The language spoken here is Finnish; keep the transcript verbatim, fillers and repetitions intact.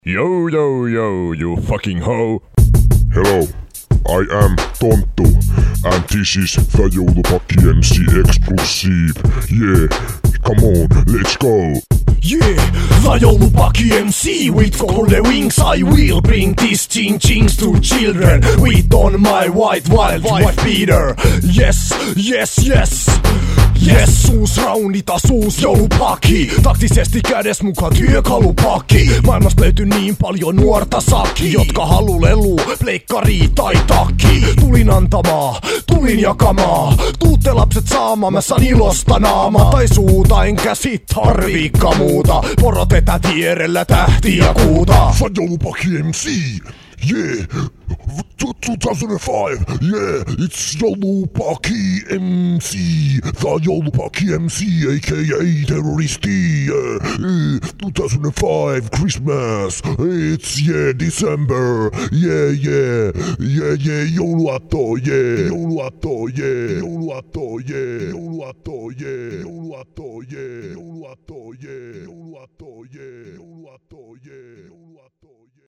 Yo, yo, yo, you fucking hoe. Hello, I am Tonttu, and this is the Joulupakki M C exclusive. Yeah, come on, let's go. Yeah, the Joulupakki M C with golden wings. I will bring these ching-chings to children with on my white wild wife beater. Yes, yes, yes. Yes, uus raunitas, uus joulupakki. Taktisesti kädes mukaan työkalupakki. Maailmasta löytyy niin paljon nuorta sakki, jotka halu lelu, pleikkari tai takki. Tulin antamaa, tulin jakamaa. Tuutte lapset saamaan, mä saan ilosta naama. Tai suuta, enkä sit tarviikka muuta. Porotetä vierellä tähtiä kuuta. The Joulupakki M C, yeah. two thousand five, yeah, it's Joulupakki M C, the Joulupakki M C, aka Terroristi, yeah, uh, two thousand five Christmas, it's, yeah, December, yeah, yeah, yeah, yeah, jouluaatto, yeah, jouluaatto, yeah, jouluaatto, yeah, jouluaatto, yeah, jouluaatto, yeah, jouluaatto, yeah.